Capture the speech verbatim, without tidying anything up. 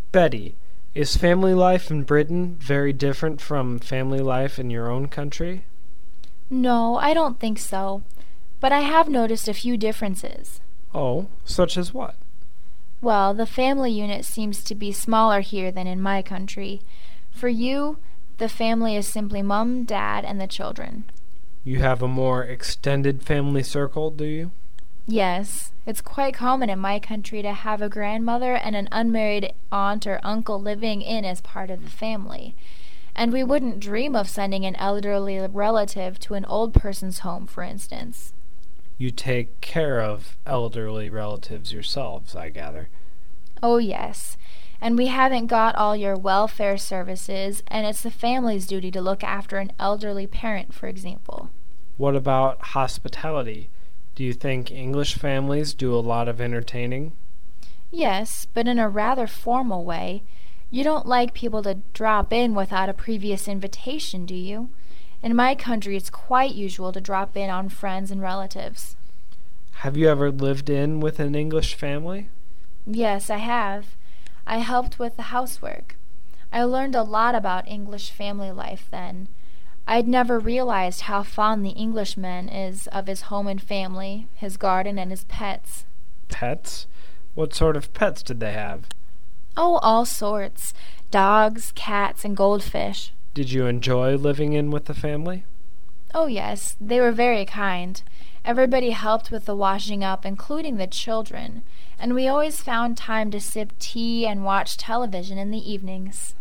Betty, is family life in Britain very different from family life in your own country? No, I don't think so. But I have noticed a few differences. Oh, such as what? Well, the family unit seems to be smaller here than in my country. For you, the family is simply mum, dad, and the children. You have a more extended family circle, do you? Yes, it's quite common in my country to have a grandmother and an unmarried aunt or uncle living in as part of the family. And we wouldn't dream of sending an elderly relative to an old person's home, for instance. You take care of elderly relatives yourselves, I gather. Oh, yes. And we haven't got all your welfare services, and it's the family's duty to look after an elderly parent, for example. What about hospitality? Do you think English families do a lot of entertaining? Yes, but in a rather formal way. You don't like people to drop in without a previous invitation, do you? In my country, it's quite usual to drop in on friends and relatives. Have you ever lived in with an English family? Yes, I have. I helped with the housework. I learned a lot about English family life then. I'd never realized how fond the Englishman is of his home and family, his garden, and his pets. Pets? What sort of pets did they have? Oh, all sorts. Dogs, cats, and goldfish. Did you enjoy living in with the family? Oh, yes. They were very kind. Everybody helped with the washing up, including the children, and we always found time to sip tea and watch television in the evenings.